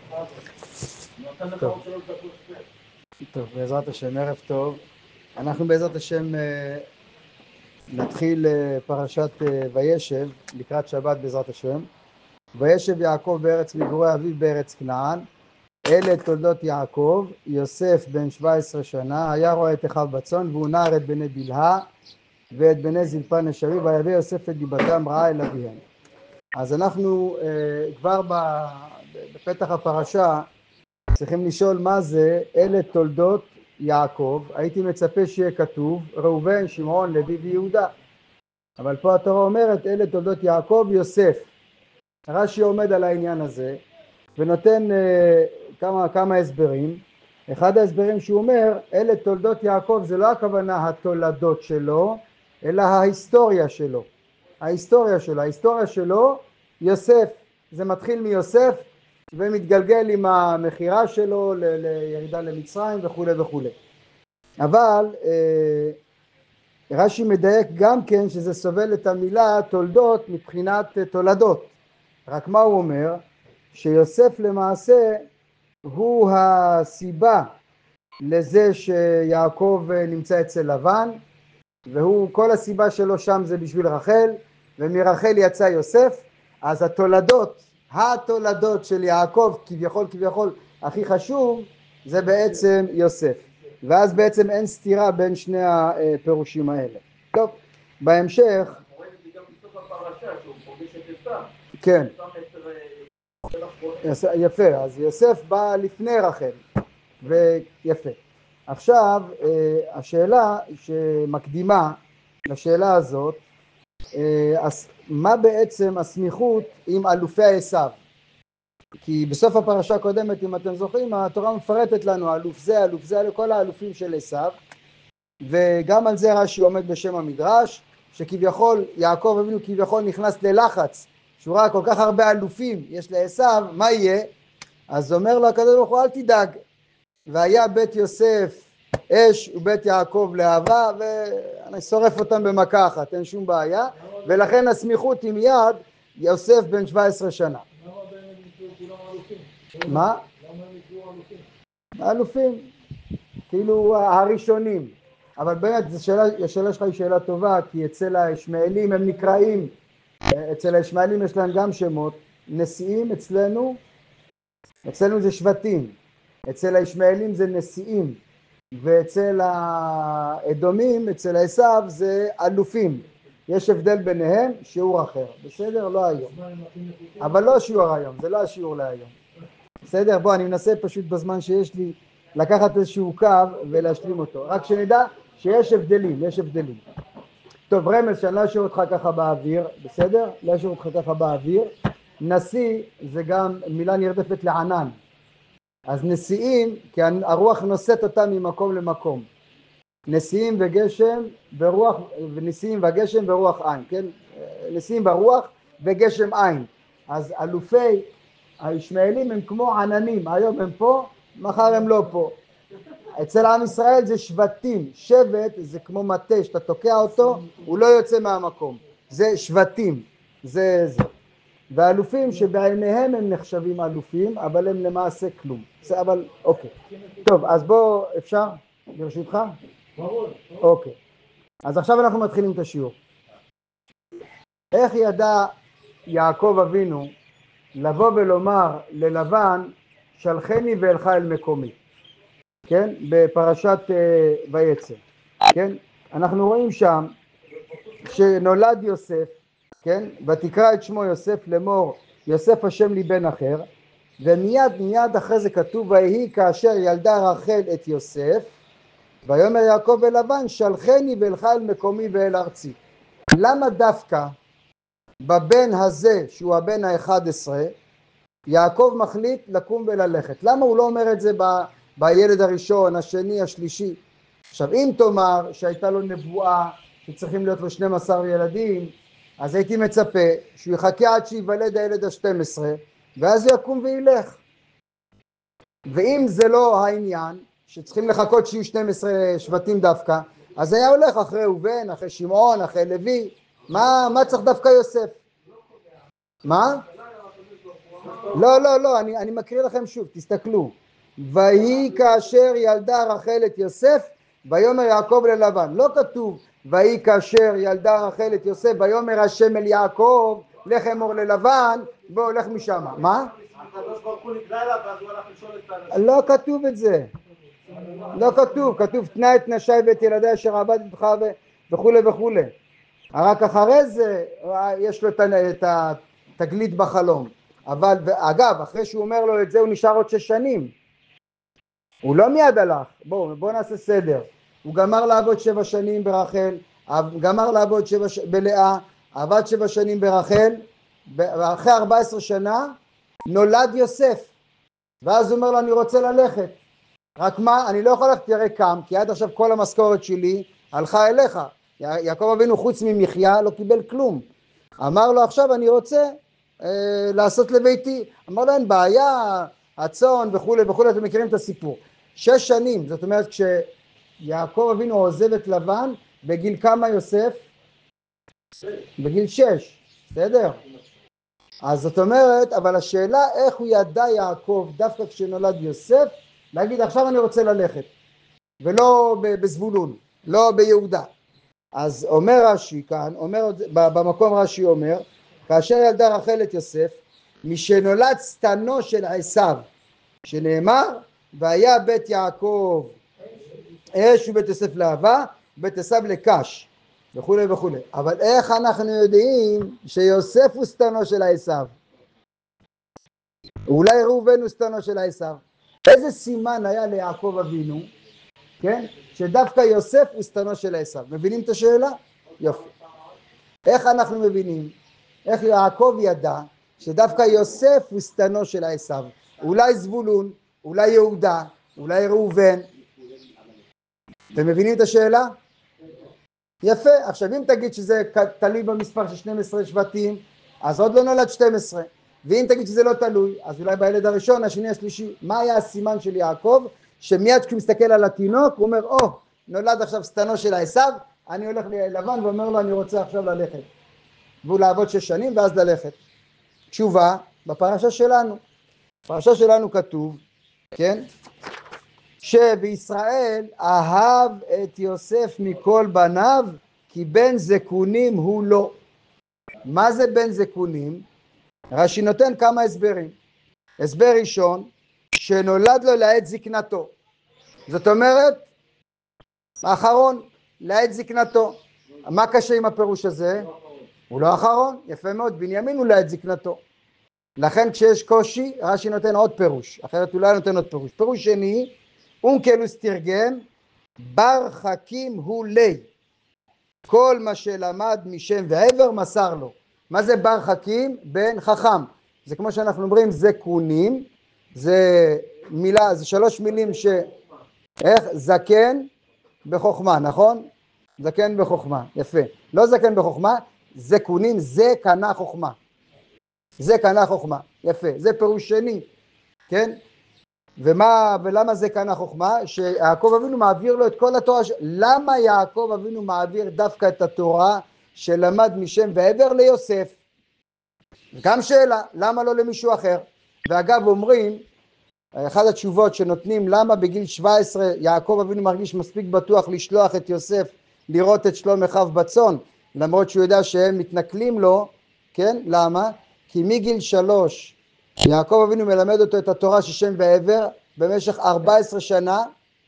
טוב, בעזרת השם, ערב טוב. אנחנו בעזרת השם נתחיל פרשת וישב לקראת שבת בעזרת השם. וישב יעקב בארץ מגורי אביו בארץ כנען. אלה תולדות יעקב. יוסף בן 17 שנה, היה רועה את אחיו בצאן, והוא נער את בני בלהה ואת בני זלפה נשרים, ויבא יוסף את דיבתם רעה אל אביהם. אז אנחנו כבר בפתח הפרשה צריכים לשאול מה זה אלה תולדות יעקב. הייתי מצפה שיהיה כתוב ראובן, שמעון, לוי ויהודה, אבל פה התורה אומרת אלה תולדות יעקב יוסף. רש"י עומד על העניין הזה ונותן כמה הסברים. אחד ההסברים שהוא אומר אלה תולדות יעקב זה לא הכוונה התולדות שלו אלא ההיסטוריה שלו. ההיסטוריה שלו יוסף, זה מתחיל מיוסף ומתגלגל עם המחירה שלו לירידה למצרים וכו' וכו'. אבל רש"י מדייק גם כן שזה סובל את המילה תולדות מבחינת תולדות. רק מה הוא אומר? שיוסף למעשה הוא הסיבה לזה שיעקב נמצא אצל לבן, והוא כל הסיבה שלו שם זה בשביל רחל, ומרחל יצא יוסף. אז התולדות של יעקב כביכול הכי חשוב זה בעצם יוסף, ואז בעצם אין סתירה בין שני הפירושים האלה. טוב, בהמשך כן, יפה, אז יוסף בא לפני רחל ויפה. עכשיו השאלה שמקדימה לשאלה הזאת, מה בעצם הסמיכות עם אלופי עשיו? כי בסוף הפרשה הקודמת אם אתם זוכרים התורה מפרטת לנו אלוף זה כל האלופים של עשיו, וגם על זה רש"י עומד בשם המדרש שכביכול יעקב אבינו כביכול נכנס ללחץ שהוא ראה כל כך הרבה אלופים יש לעשיו, מה יהיה? אז אומר לו הקדוש ברוך הוא אל תדאג, והיה בית יוסף אש ובית יעקב להבה, ואני שורף אותם במכה אחת, אין שום בעיה, ולכן הסמיכות היא מיד יוסף בן 17 שנה. מה? אלופים, כאילו הראשונים. אבל באמת השאלה שלך היא שאלה טובה, כי אצל הישמעאלים הם נקראים, אצל הישמעאלים יש להם גם שמות, נשיאים אצלנו זה שבטים, אצל הישמעאלים זה נשיאים, ואצל האדומים, אצל עשיו זה אלופים. יש הבדל ביניהם, שיעור אחר, בסדר? לא היום, אבל לא שיעור היום, זה לא השיעור להיום, בסדר? בוא, אני מנסה פשוט בזמן שיש לי לקחת איזשהו קו ולהשלים אותו, רק שנדע שיש הבדלים, יש הבדלים. טוב, רמז שאני לא אשאיר אותך ככה באוויר, בסדר? לא אשאיר אותך ככה באוויר. נשיא זה גם מילה נרדפת לענן, אז נשיאים כי הרוח נושאת אותם ממקום למקום, נשיאים וגשם ורוח, ונשיאים וגשם ורוח עין, כן? נשיאים ברוח וגשם עין. אז אלופי הישמעאלים הם כמו עננים, היום הם פה מחר הם לא פה. אצל עם ישראל זה שבטים, שבט זה כמו מטה שאתה תוקע אותו הוא לא יוצא מהמקום, זה שבטים, זה והאלופים שבעיניהם הם נחשבים אלופים אבל הם למעשה כלום. אבל אוקיי, טוב, אז בוא, אפשר ברשותך? אוקיי, אז עכשיו אנחנו מתחילים את השיעור. איך ידע יעקב אבינו לבוא ולומר ללבן שלחני ואלך אל מקומי, כן? בפרשת ויצא, כן? אנחנו רואים שם שנולד יוסף, כן? ותקרא את שמו יוסף לאמור יוסף השם לי בן אחר, ומיד אחרי זה כתוב ויהי כאשר ילדה רחל את יוסף ויאמר יעקב אל לבן שלחני ואלך אל מקומי ואל ארצי. למה דווקא בבן הזה שהוא הבן ה-11 יעקב מחליט לקום וללכת? למה הוא לא אומר את זה בילד הראשון, השני, השלישי? עכשיו אם תאמר שהייתה לו נבואה שצריכים להיות לו 12 ילדים, אז הייתי מצפה שהוא יחכה עד שיוולד הילד ה-12 ואז יקום וילך. ואם זה לא העניין שצריכים לחכות שיהיו 12 שבטים דווקא, אז היה הולך אחרי ראובן, אחרי שמעון, אחרי לוי. מה צריך דווקא יוסף? מה? לא, אני מקריא לכם שוב, תסתכלו. ויהי כאשר ילדה רחל את יוסף, ויאמר יעקב ללבן. לא כתוב, ויהי כאשר ילדה רחל את יוסף, ויאמר השם אל יעקב, לך אמור ללבן, בוא הולך משם. מה? הקדוש ברוך הוא נגלה אליו, ואז הוא הלך לשאול את האנשים. לא כתוב את זה. לא כתוב, כתוב תנה את נשי ואת ילדי אשר עבדתך וכולי וכולי. רק אחרי זה יש לו את התגלית בחלום. אבל אגב, אחרי שהוא אומר לו את זה הוא נשאר עוד 6 שנים. הוא לא מיד הלך. בואו נעשה סדר. הוא גמר לעבוד 7 שנים ברחל, גמר לעבוד בלאה, עבד 7 שנים ברחל, ואחרי 14 שנה נולד יוסף. ואז הוא אומר לו אני רוצה ללכת. רק מה, אני לא יכול ללכת תראה קם, כי עד עכשיו כל המשכורת שלי הלכה אליך. יעקב אבינו חוץ ממחיה לא קיבל כלום. אמר לו עכשיו אני רוצה לעשות לביתי. אמר לו אין בעיה, הצאן וכולי וכולי, אתם מכירים את הסיפור. 6 שנים, זאת אומרת כשיעקב אבינו עוזב את לבן, בגיל כמה יוסף? בגיל 6, בסדר? אז זאת אומרת, אבל השאלה איך הוא ידע יעקב דווקא כשנולד יוסף, להגיד עכשיו אני רוצה ללכת, ולא בזבולון, לא ביהודה. אז אומר רש"י כאן, במקום רש"י אומר, כאשר ילדה רחל את יוסף, משנולד שטנו של עשיו, שנאמר, והיה בית יעקב אש ובית יוסף לאהבה, בית עשיו לקש, וכו' וכו'. אבל איך אנחנו יודעים שיוסף הוא שטנו של עשיו? אולי ראובן הוא שטנו של עשיו? איזה סימן היה ליעקב אבינו, כן? שדווקא יוסף הוא שטנו של עשיו. מבינים את השאלה? יופי. איך אנחנו מבינים? איך יעקב ידע שדווקא יוסף הוא שטנו של עשיו? אולי זבולון, אולי יהודה, אולי ראובן. אתם מבינים את השאלה? יפה. עכשיו אם תגיד שזה תלוי במספר של 12 שבטים, אז עוד לא נולד 12. ואם תגיד שזה לא תלוי, אז אולי בילד הראשון, השני, השלישי. מה היה הסימן של יעקב? שמיד כשהוא מסתכל על התינוק, הוא אומר, נולד עכשיו שטנו של עשיו, אני הולך ללבן ואומר לו, אני רוצה עכשיו ללכת. והוא לעבוד 6 שנים ואז ללכת. תשובה, בפרשה שלנו. בפרשה שלנו כתוב, כן? שבישראל אהב את יוסף מכל בניו, כי בן זקונים הוא לא. מה זה בן זקונים? רש"י נותן כמה הסברים. הסבר ראשון, שנולד לו לעת זקנתו. זאת אומרת, האחרון, לעת זקנתו. מה קשה עם הפירוש הזה? הוא לא האחרון, יפה מאוד, בנימין הוא לעת זקנתו. לכן כשיש קושי, רש"י נותן עוד פירוש, אחרת הוא לא נותן עוד פירוש. פירוש שני, אונקלוס תרגם, בר חכים הוא לי. כל מה שלמד משם ועבר מסר לו. מה זה בר חכים? בן חכם. זה כמו שאנחנו אומרים זקונים, זה מילה, זה 3 מילים איך? זקן בחוכמה, נכון? זקן בחוכמה, יפה. לא זקן בחוכמה, זקונים, זה קנה חוכמה. זה קנה חוכמה, יפה. זה פירוש שני, כן? ולמה זה קנה חוכמה? שיעקב אבינו מעביר לו את כל התורה. למה יעקב אבינו מעביר דווקא את התורה שלמד משם ועבר ליוסף? גם שאלה, למה לא למישהו אחר? ואגב אומרים, אחת התשובות שנותנים למה בגיל 17 יעקב אבינו מרגיש מספיק בטוח לשלוח את יוסף לראות את שלום אחיו בצאן, למרות שהוא יודע שהם מתנכלים לו, כן? למה? כי מגיל 3 יעקב אבינו מלמד אותו את התורה של שם ועבר במשך 14 שנה,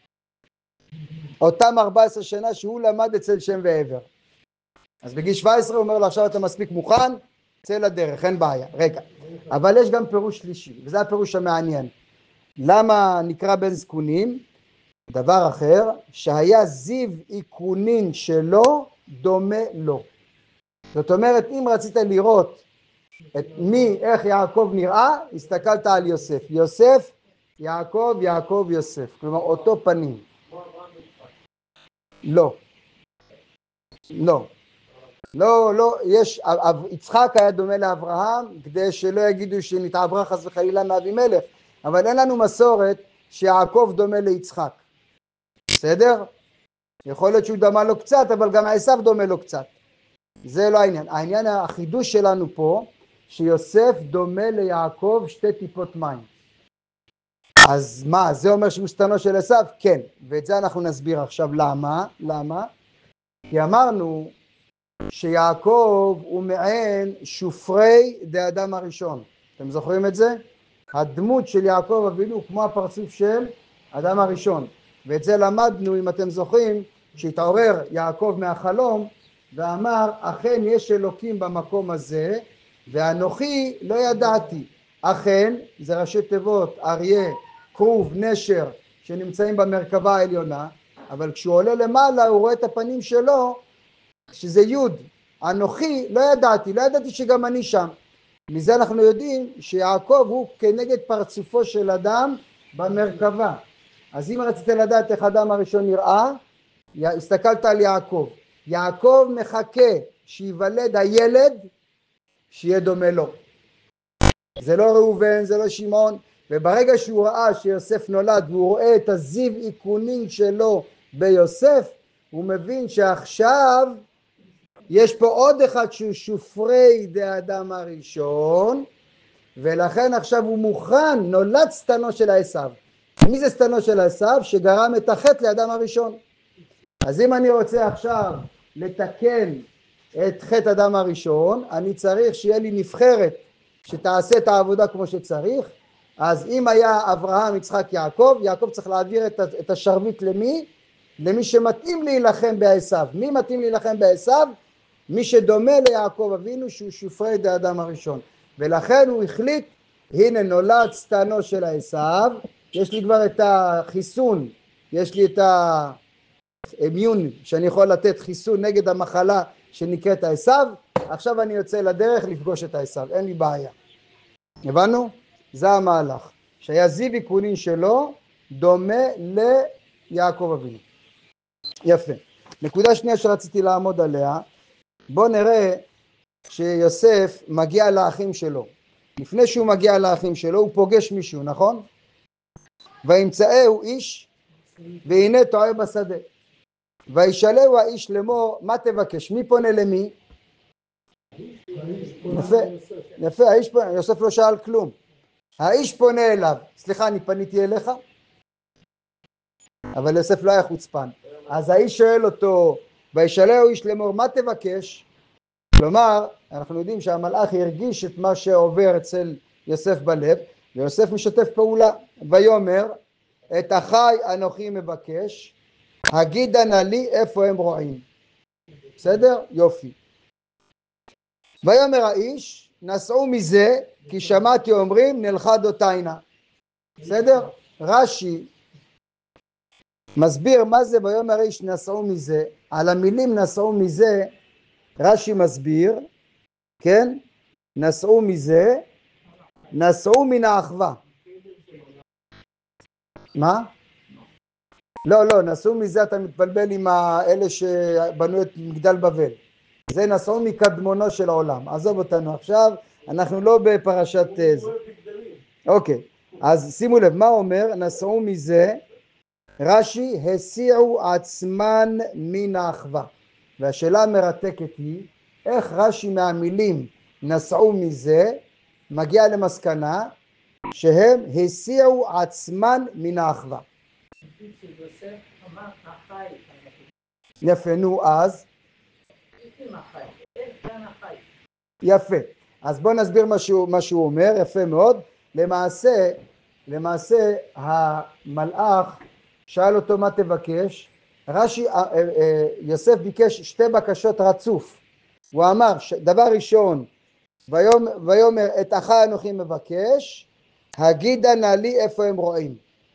אותם 14 שנה שהוא למד אצל שם ועבר. אז בגיל 17 הוא אומר לו עכשיו אתה מספיק מוכן, צא לדרך, אין בעיה. רגע, אבל יש גם פירוש שלישי, וזה הפירוש המעניין. למה נקרא בן זקונים? דבר אחר, שהיה זיו עיקרונין שלו דומה לו. זאת אומרת, אם רצית לראות איך יעקב נראה, הסתכלת על יוסף. יוסף, יעקב, יעקב, יוסף. כלומר, אותו פנים. לא. לא. לא, יצחק היה דומה לאברהם, כדי שלא יגידו שנתעברה חס וחלילה מאבימלך, אבל אין לנו מסורת שיעקב דומה ליצחק. בסדר? יכול להיות שהוא דומה לו קצת, אבל גם עשיו דומה לו קצת. זה לא העניין. העניין, החידוש שלנו פה, שיוסף דומה ליעקב 2 טיפות מים. אז מה, זה אומר שהוא שטנו של עשיו? כן, ואת זה אנחנו נסביר עכשיו. למה? כי אמרנו שיעקב הוא מעין שופרי דאדם הראשון. אתם זוכרים את זה? הדמות של יעקב אבינו כמו הפרצוף של אדם הראשון. ואת זה למדנו, אם אתם זוכרים, שהתעורר יעקב מהחלום ואמר, אכן יש אלוקים במקום הזה, ואנוכי לא ידעתי. אכן, זה ראשי תיבות, אריה, כרוב, נשר, שנמצאים במרכבה העליונה, אבל כשהוא עולה למעלה הוא רואה את הפנים שלו, שזה יוד. אנוכי לא ידעתי שגם אני שם. מזה אנחנו יודעים שיעקב הוא כנגד פרצופו של אדם במרכבה. אז אם רצית לדעת איך אדם הראשון נראה, הסתכלת על יעקב. יעקב מחכה שיוולד הילד שיהיה דומה לו. זה לא ראובן, זה לא שמעון. וברגע שהוא ראה שיוסף נולד והוא רואה את הזיו עיקונין שלו ביוסף, הוא מבין שעכשיו יש פה עוד אחד שהוא שופרי דאדם הראשון, ולכן עכשיו הוא מוכן, נולד שטנו של עשיו. מי זה שטנו של עשיו? שגרם את החטא לאדם הראשון. אז אם אני רוצה עכשיו לתקן את חטא אדם הראשון, אני צריך שיהיה לי נבחרת שתעשה את העבודה כמו שצריך. אז אם היה אברהם, יצחק, יעקב צריך להעביר את השרביט למי? למי שמתאים להילחם בעשיו. מי מתאים להילחם בעשיו? מי שדומה ליעקב אבינו שהוא שופרי דאדם הראשון. ולכן הוא החליט, הנה נולד שטנו של עשיו, יש לי כבר את החיסון, יש לי את האמיון שאני יכול לתת חיסון נגד המחלה שנקראת עשיו, עכשיו אני יוצא לדרך לפגוש את עשיו, אין לי בעיה. הבנו? זה המהלך, שהיה זיו עיקונין שלו דומה ליעקב אבינו. יפה. נקודה שנייה שרציתי לעמוד עליה, בוא נראה שיוסף מגיע לאחים שלו. לפני שהוא מגיע לאחים שלו הוא פוגש מישהו, נכון? וימצאהו איש והנה טועה בשדה. וישאלהו האיש לאמור, מה תבקש? מי פונה למי? יפה, האיש פונה, יוסף לא שאל כלום. האיש פונה אליו, סליחה, אני פניתי אליך? אבל יוסף לא היה חוצפן. אז האיש שואל אותו, וישאלהו איש לאמור, מה תבקש? כלומר, אנחנו יודעים שהמלאך הרגיש את מה שעובר אצל יוסף בלב, ויוסף משתף פעולה. ויאמר, את אחי אנוכי מבקש, הגידה נא לי איפה הם רועים. בסדר? יופי. ויאמר האיש, נסעו מזה, כי שמעתי אומרים, נלכד אותיינה. בסדר? רש"י מסביר מה זה ויאמר האיש נסעו מזה. על המילים נסעו מזה, רש"י מסביר, כן? נסעו מזה, נסעו מן האחווה. מה? לא, נסעו מזה, אתה מתבלבל עם אלה שבנו את מגדל בבל. זה נסעו מקדמונו של העולם. עזוב אותנו עכשיו, אנחנו לא בפרשת זה. אוקיי, אז שימו לב, מה אומר? נסעו מזה, רש"י, הסיעו עצמן מן האחווה. והשאלה המרתקת היא, איך רש"י מהמילים נסעו מזה, מגיע למסקנה שהם הסיעו עצמן מן האחווה. יפה, נו אז. יפה, אז בואו נסביר מה שהוא אומר, יפה מאוד. למעשה המלאך שאל אותו מה תבקש, רש"י, יוסף ביקש 2 בקשות רצוף. הוא אמר, דבר ראשון, ויאמר את אחי אנוכי מבקש, הגידה נא לי איפה הם רואים.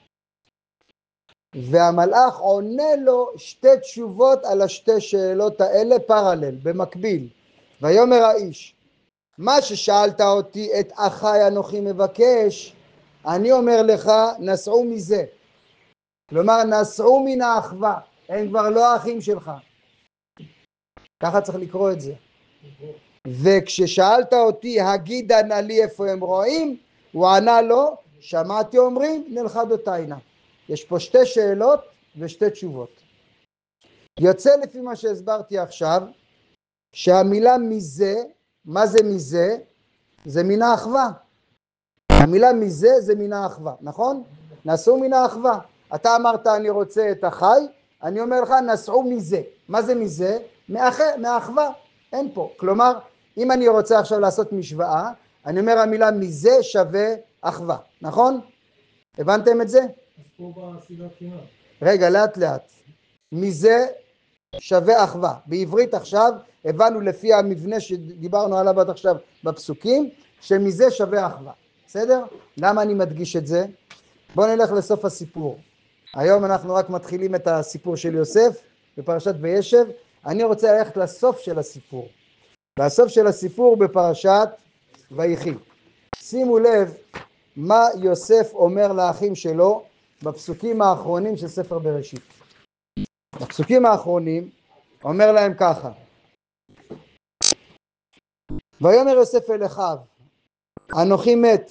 והמלאך עונה לו 2 תשובות על 2 שאלות האלה פרלל, במקביל. ויאמר האיש, מה ששאלת אותי את אחי אנוכי מבקש, אני אומר לך נסעו מזה. כלומר נסעו מן האחווה, הם כבר לא האחים שלך. ככה צריך לקרוא את זה. וכששאלת אותי הגידה נא לי איפה הם רואים, הוא ענה לו, שמעתי אומרים נלכד אותיינה. יש פה 2 שאלות ו2 תשובות. יוצא לפי מה שהסברתי עכשיו, שהמילה מזה, מה זה מזה? זה מן האחווה. המילה מזה זה מן האחווה, נכון? נשאו מן האחווה. אתה אמרת אני רוצה את החי, אני אומר לך נשאו מזה. מה זה מזה? מהאחווה. אין פה. כלומר, אם אני רוצה עכשיו לעשות משוואה, אני אומר המילה מזה שווה אחווה, נכון? הבנתם את זה? אז פה בסדרת כמעט. רגע, לאט לאט. מזה שווה אחווה. בעברית עכשיו הבנו לפי המבנה שדיברנו עליו עד עכשיו בפסוקים, שמזה שווה אחווה. בסדר? למה אני מדגיש את זה? בואו נלך לסוף הסיפור. היום אנחנו רק מתחילים את הסיפור של יוסף בפרשת וישב. אני רוצה ללכת לסוף של הסיפור. והסוף של הסיפור בפרשת ויחי. שימו לב מה יוסף אומר לאחים שלו בפסוקים האחרונים של ספר בראשית. בפסוקים האחרונים אומר להם ככה: ויאמר יוסף אל אחיו, אנוכי מת,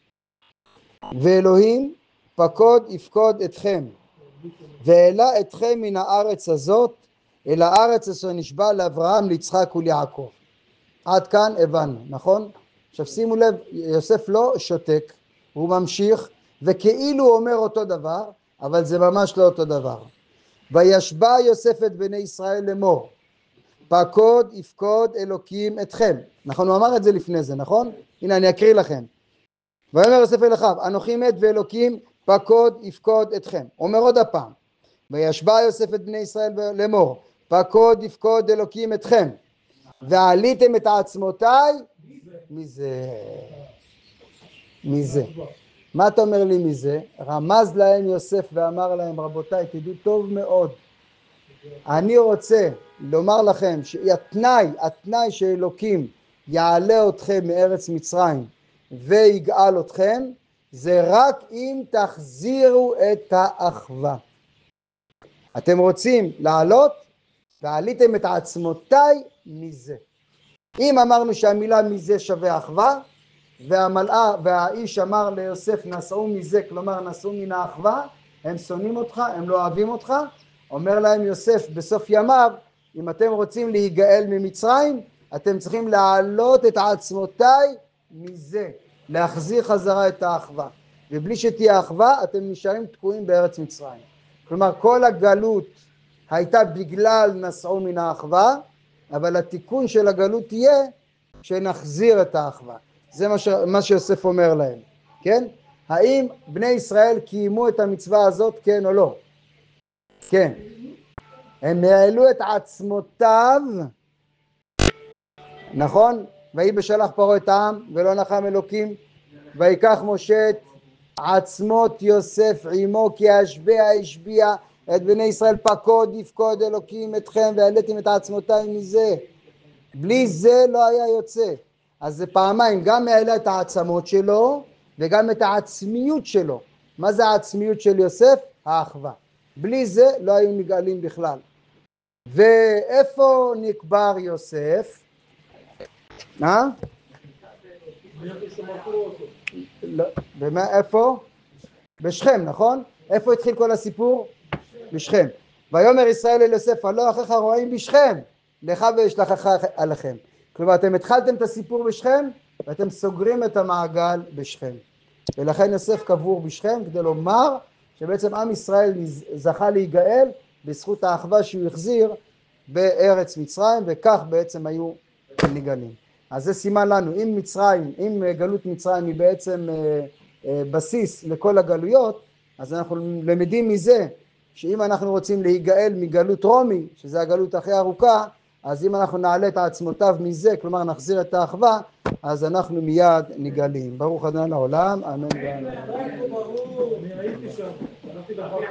ואלוהים פקוד יפקוד אתכם, והעלה אתכם מן הארץ הזאת אל הארץ אשר נשבע לאברהם, ליצחק וליעקב. עד כאן הבנו, נכון? עכשיו שימו לב, יוסף לא שותק, הוא ממשיך, וכאילו הוא אומר אותו דבר, אבל זה ממש לא אותו דבר. וישבע יוסף את בני ישראל לאמור, פקוד יפקוד אלוקים אתכם. נכון, הוא אמר את זה לפני זה, נכון? הנה אני אקריא לכם. ויאמר יוסף אל אחיו, אנוכי מת ואלוקים פקוד יפקוד אתכם. אומר עוד הפעם, וישבע יוסף את בני ישראל לאמור, פקוד יפקוד אלוקים אתכם, ועליתם את עצמותיי מזה. מה אתה אומר לי מזה? רמז להם יוסף ואמר להם, רבותיי, תדעו טוב מאוד, אני רוצה לומר לכם שהתנאי שאלוקים יעלה אתכם מארץ מצרים ויגאל אתכם, זה רק אם תחזירו את האחווה. אתם רוצים לעלות? ועליתם את עצמותיי מזה. אם אמרנו שהמילה מזה שווה אחווה, והאיש אמר ליוסף נשאו מזה, כלומר נשאו מן האחווה, הם שונאים אותך, הם לא אוהבים אותך, אומר להם יוסף בסוף ימיו, אם אתם רוצים להיגאל ממצרים, אתם צריכים להעלות את עצמותיי מזה, להחזיר חזרה את האחווה, ובלי שתהיה אחווה אתם נשארים תקועים בארץ מצרים. כלומר כל הגלות הייתה בגלל נשאו מן האחווה, אבל התיקון של הגלות תהיה שנחזיר את האחווה. זה מה שיוסף אומר להם, כן? האם בני ישראל קיימו את המצווה הזאת, כן או לא? כן. הם העלו את עצמותיו, נכון? ויהי בשלח פרעה את העם ולא נחם אלוקים, ויקח משה את עצמות יוסף עמו, כי השביע את בני ישראל, פקוד יפקוד אלוקים אתכם והעליתם את עצמותיי מזה. בלי זה לא היה יוצא. אז זה פעמיים, גם העלה את העצמות שלו וגם את העצמיות שלו. מה זה העצמיות של יוסף? האחווה. בלי זה לא היו נגאלים בכלל. ואיפה נקבר יוסף? איפה? בשכם, נכון? איפה התחיל כל הסיפור? בשכם. ויאמר ישראל אל יוסף, הלא אחיך רועים בשכם, לך וישלחך עליכם. כלומר אתם התחלתם את הסיפור בשכם ואתם סוגרים את המעגל בשכם, ולכן יוסף קבור בשכם כדי לומר שבעצם עם ישראל זכה להיגאל בזכות האחווה שהוא החזיר בארץ מצרים, וכך בעצם היו נגאלים. אז זה סימן לנו, אם גלות מצרים היא בעצם בסיס לכל הגלויות, אז אנחנו למדים מזה שאם אנחנו רוצים להיגאל מגלות רומי, שזה הגלות הכי ארוכה, אז אם אנחנו נעלה את עצמותיו מזה, כלומר נחזיר את האחווה, אז אנחנו מיד נגאלים. ברוך ה' לעולם, אמן ואמן. אני הייתי שם, הלכתי לאחר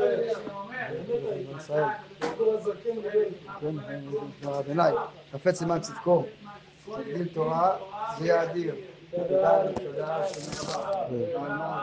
אדוני, חפץ למען צדקו, גיל תורה, זה יאדיר. תודה.